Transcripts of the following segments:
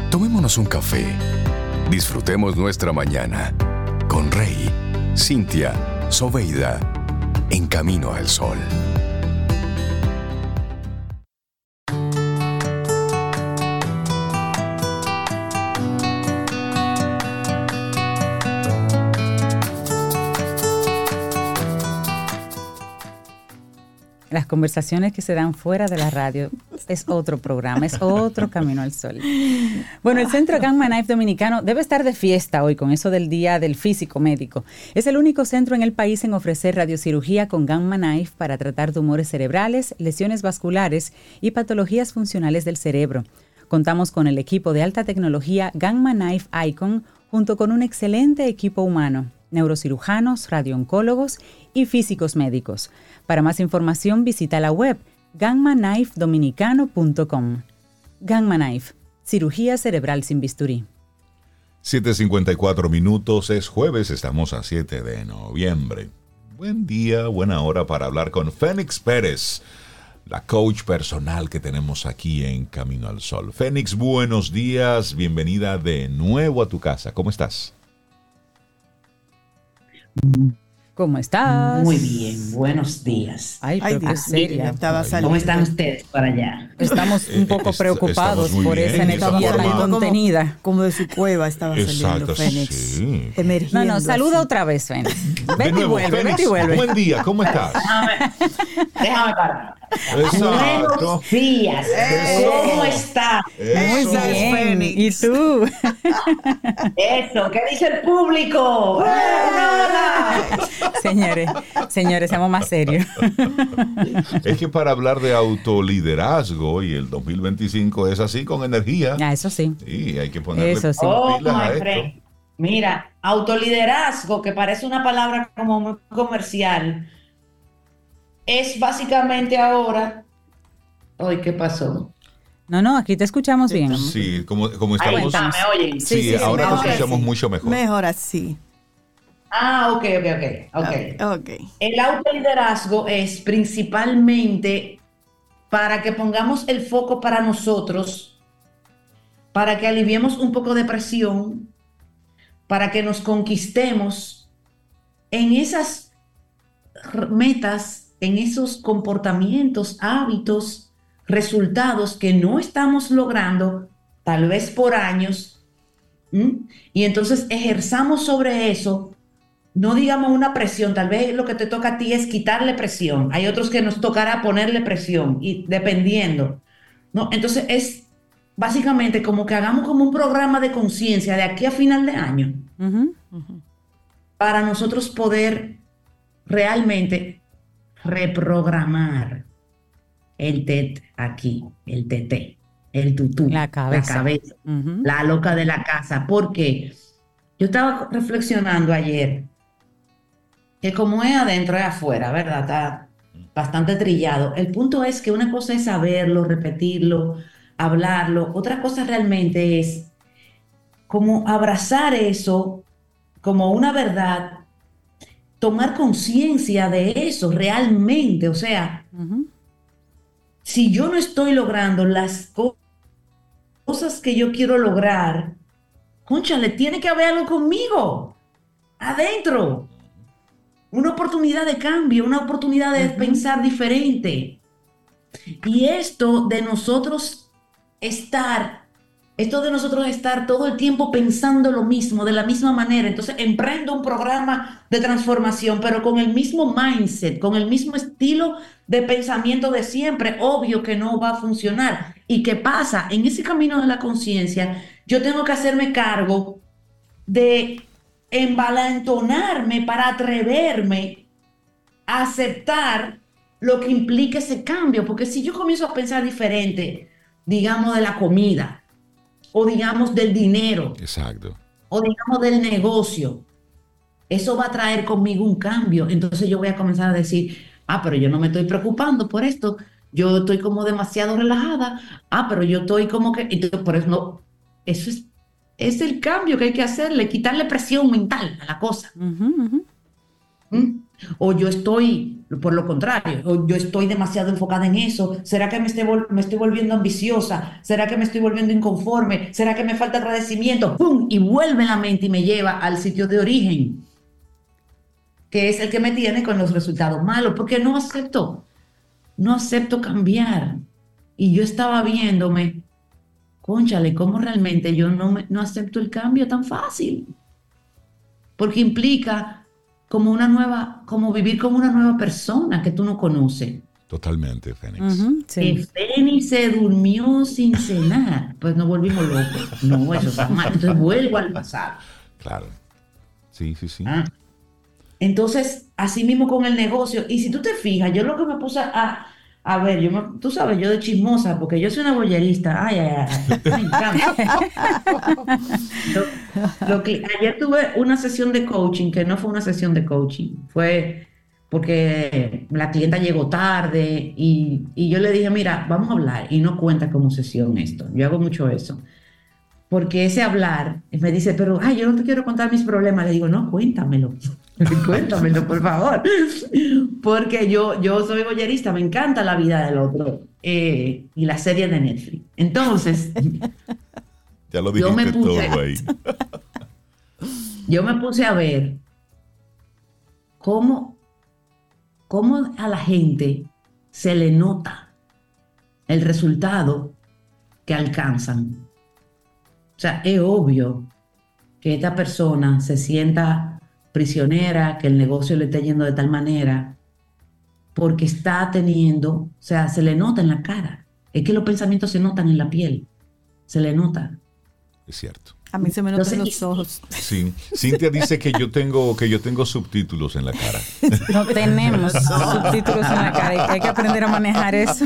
Tomémonos un café. Disfrutemos nuestra mañana con Rey, Cintia, Soveida, en Camino al Sol. Las conversaciones que se dan fuera de la radio es otro programa, es otro Camino al Sol. Bueno, el Centro Gamma Knife Dominicano debe estar de fiesta hoy con eso del Día del Físico Médico. Es el único centro en el país en ofrecer radiocirugía con Gamma Knife para tratar tumores cerebrales, lesiones vasculares y patologías funcionales del cerebro. Contamos con el equipo de alta tecnología Gamma Knife Icon junto con un excelente equipo humano, neurocirujanos, radiooncólogos y físicos médicos. Para más información visita la web gammaknifedominicano.com. Gamma Knife, cirugía cerebral sin bisturí. 7:54 minutos, es jueves, estamos a 7 de noviembre. Buen día, buena hora para hablar con Fénix Pérez, la coach personal que tenemos aquí en Camino al Sol. Fénix, buenos días, bienvenida de nuevo a tu casa. ¿Cómo estás? ¿Cómo estás? Muy bien, buenos días. Ay, Dios seria. ¿Cómo están ustedes por allá? Estamos un poco preocupados por bien, esa energía tan contenida. Como de su cueva estaba saliendo Fénix. Sí. No, saluda otra vez, Fénix. Vete y vuelve, vete y vuelve. Buen día, ¿cómo estás? Déjame parar. Exacto. Buenos días. ¿Cómo estás? Muy bien. Fénix. ¿Y tú? Eso, ¿qué dice el público? ¡Hola! Señores, seamos más serios. Es que para hablar de autoliderazgo y el 2025 es así, con energía. Eso sí. Sí, hay que ponerle pilas a esto. Mira, autoliderazgo, que parece una palabra como muy comercial, es básicamente ahora... Hoy, ¿qué pasó? No, aquí te escuchamos bien. Sí, como estamos... ¿Me oyen? Sí, ahora te escuchamos mucho mejor. Mejor así. Ok. El autoliderazgo es principalmente para que pongamos el foco para nosotros, para que aliviemos un poco de presión, para que nos conquistemos en esas metas, en esos comportamientos, hábitos, resultados que no estamos logrando, tal vez por años, y entonces ejerzamos sobre eso. No digamos una presión, tal vez lo que te toca a ti es quitarle presión. Hay otros que nos tocará ponerle presión, y dependiendo, ¿no? Entonces es básicamente como que hagamos como un programa de conciencia de aquí a final de año, para nosotros poder realmente reprogramar el TET aquí, el TT, el tutú, la cabeza, la loca de la casa. Porque yo estaba reflexionando ayer que como es adentro es afuera, ¿verdad? Está bastante trillado. El punto es que una cosa es saberlo, repetirlo, hablarlo. Otra cosa realmente es como abrazar eso como una verdad, tomar conciencia de eso realmente. O sea, si yo no estoy logrando las cosas que yo quiero lograr, cónchale, tiene que haber algo conmigo, adentro. Una oportunidad de cambio, una oportunidad de pensar diferente. Y esto de nosotros estar todo el tiempo pensando lo mismo, de la misma manera. Entonces emprendo un programa de transformación, pero con el mismo mindset, con el mismo estilo de pensamiento de siempre. Obvio que no va a funcionar. ¿Y qué pasa? En ese camino de la conciencia, yo tengo que hacerme cargo de envalentonarme para atreverme a aceptar lo que implica ese cambio. Porque si yo comienzo a pensar diferente, digamos de la comida, o digamos del dinero, exacto, o digamos del negocio, eso va a traer conmigo un cambio. Entonces yo voy a comenzar a decir, pero yo no me estoy preocupando por esto, yo estoy como demasiado relajada, pero yo estoy como que... Entonces, por eso no, eso es el cambio que hay que hacerle, quitarle presión mental a la cosa. O yo estoy, por lo contrario, o yo estoy demasiado enfocada en eso. ¿Será que me estoy volviendo ambiciosa? ¿Será que me estoy volviendo inconforme? ¿Será que me falta agradecimiento? ¡Pum! Y vuelve la mente y me lleva al sitio de origen, que es el que me tiene con los resultados malos, porque no acepto cambiar. Y yo estaba viéndome, cónchale, cómo realmente yo no acepto el cambio tan fácil, porque implica como vivir como una nueva persona que tú no conoces. Totalmente, Fénix. Sí. Y Fénix se durmió sin cenar, pues nos volvimos locos. No, eso está mal. Entonces vuelvo al pasado. Claro. Sí. Entonces, así mismo con el negocio. Y si tú te fijas, yo lo que me puse a ver, tú sabes, yo de chismosa, porque yo soy una boyerista. Ay, me encanta. Ayer tuve una sesión de coaching, que no fue una sesión de coaching, fue porque la clienta llegó tarde y yo le dije, mira, vamos a hablar, y no cuenta como sesión esto. Yo hago mucho eso. Porque ese hablar, me dice, pero, yo no te quiero contar mis problemas. Le digo, no, cuéntamelo. Cuéntamelo, por favor. Porque yo soy boyerista, me encanta la vida del otro. Y la serie de Netflix. Entonces, ya lo dijiste todo ahí. Yo me puse a ver cómo a la gente se le nota el resultado que alcanzan. O sea, es obvio que esta persona se sienta prisionera, que el negocio le esté yendo de tal manera, porque está teniendo, o sea, se le nota en la cara. Es que los pensamientos se notan en la piel, se le nota. Es cierto. A mí se me notan los ojos. Sí. Cintia dice que yo tengo subtítulos en la cara. No tenemos subtítulos en la cara y hay que aprender a manejar eso.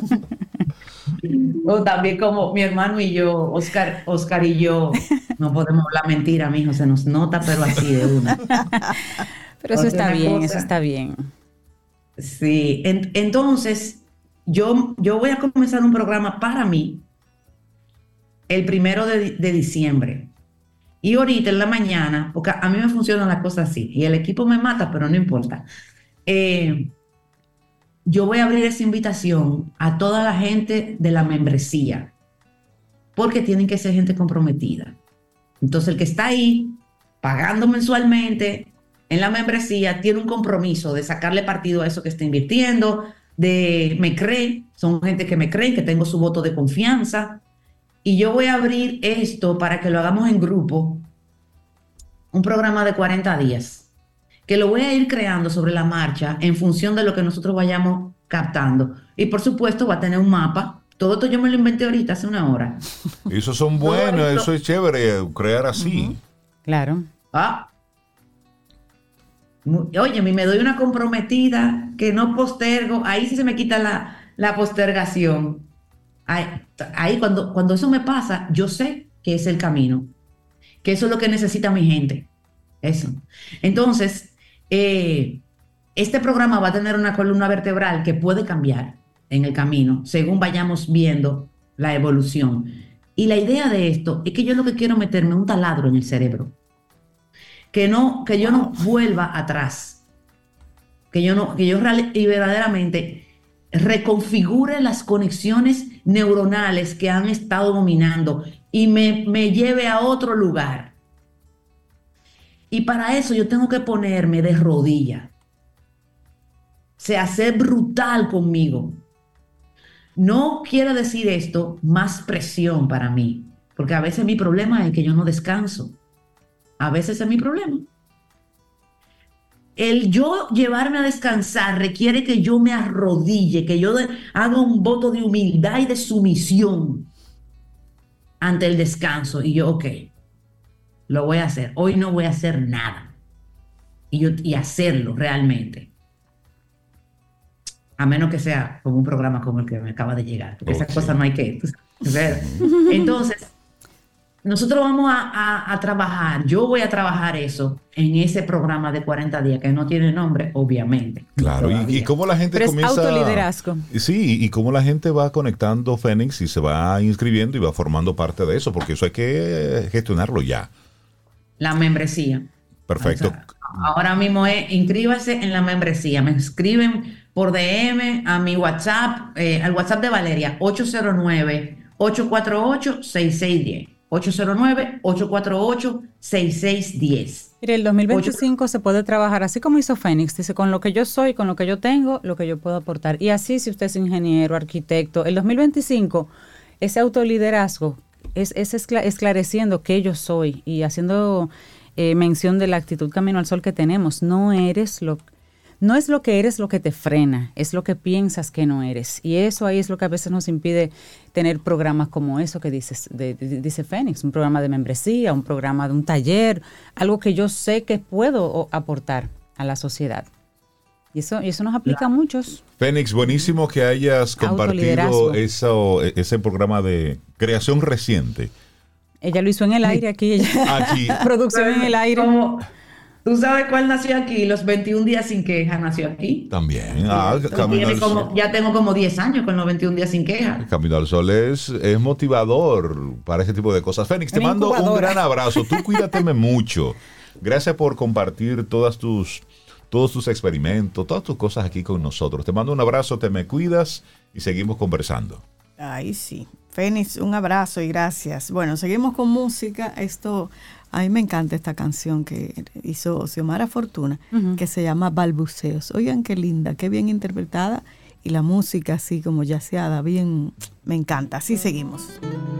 O también como mi hermano y yo, Oscar y yo, no podemos hablar mentira, mijo, se nos nota, pero así de una. Pero eso está bien, eso está bien. Sí, entonces yo voy a comenzar un programa para mí el 1 de diciembre. Y ahorita en la mañana, porque a mí me funcionan las cosas así, y el equipo me mata, pero no importa. Yo voy a abrir esa invitación a toda la gente de la membresía, porque tienen que ser gente comprometida. Entonces el que está ahí pagando mensualmente en la membresía tiene un compromiso de sacarle partido a eso que está invirtiendo, son gente que me creen, que tengo su voto de confianza, y yo voy a abrir esto para que lo hagamos en grupo, un programa de 40 días. Que lo voy a ir creando sobre la marcha en función de lo que nosotros vayamos captando. Y por supuesto va a tener un mapa. Todo esto yo me lo inventé ahorita, hace una hora. Eso son buenos, eso es chévere, crear así. Uh-huh. Claro. Oye, me doy una comprometida que no postergo. Ahí sí se me quita la postergación. Ahí cuando eso me pasa, yo sé que es el camino. Que eso es lo que necesita mi gente. Eso. Entonces, este programa va a tener una columna vertebral que puede cambiar en el camino según vayamos viendo la evolución. Y la idea de esto es que yo lo que quiero meterme un taladro en el cerebro. Que yo no vuelva atrás. Que yo verdaderamente reconfigure las conexiones neuronales que han estado dominando y me lleve a otro lugar. Y para eso yo tengo que ponerme de rodillas. O sea, ser brutal conmigo. No quiere decir esto más presión para mí, porque a veces mi problema es que yo no descanso. A veces es mi problema. El yo llevarme a descansar requiere que yo me arrodille, que yo haga un voto de humildad y de sumisión ante el descanso. Y yo, ok, lo voy a hacer. Hoy no voy a hacer nada. Y hacerlo realmente. A menos que sea como un programa como el que me acaba de llegar. Porque esas cosas no hay que ver. Entonces, nosotros vamos a trabajar. Yo voy a trabajar eso en ese programa de 40 días que no tiene nombre, obviamente. Claro, y cómo la gente comienza... Es autoliderazgo. Sí, y cómo la gente va conectando Fénix y se va inscribiendo y va formando parte de eso, porque eso hay que gestionarlo ya. La membresía. Perfecto. O sea, ahora mismo inscríbase en la membresía. Me escriben por DM a mi WhatsApp, al WhatsApp de Valeria, 809-848-6610. 809-848-6610. Mire, el 2025 se puede trabajar así como hizo Fénix, dice, con lo que yo soy, con lo que yo tengo, lo que yo puedo aportar. Y así, si usted es ingeniero, arquitecto, el 2025, ese autoliderazgo es esclareciendo qué yo soy y haciendo mención de la actitud Camino al Sol que tenemos. No es lo que eres lo que te frena, es lo que piensas que no eres. Y eso ahí es lo que a veces nos impide tener programas como eso que dice Fénix, un programa de membresía, un programa de un taller, algo que yo sé que puedo aportar a la sociedad. Y eso nos aplica a muchos. Fénix, buenísimo que hayas compartido ese programa de creación reciente. Ella lo hizo en el aire aquí. Producción en el aire. ¿Tú sabes cuál nació aquí? Los 21 días sin queja nació aquí. También. Ya tengo como 10 años con los 21 días sin queja. Camino al Sol es motivador para ese tipo de cosas. Fénix, te mando un gran abrazo. Tú cuídateme mucho. Gracias por compartir todos tus experimentos, todas tus cosas aquí con nosotros. Te mando un abrazo, te me cuidas y seguimos conversando. Ay, sí. Fénix, un abrazo y gracias. Bueno, seguimos con música. A mí me encanta esta canción que hizo Xiomara Fortuna, que se llama Balbuceos. Oigan qué linda, qué bien interpretada y la música así como yaceada, bien, me encanta. Así seguimos.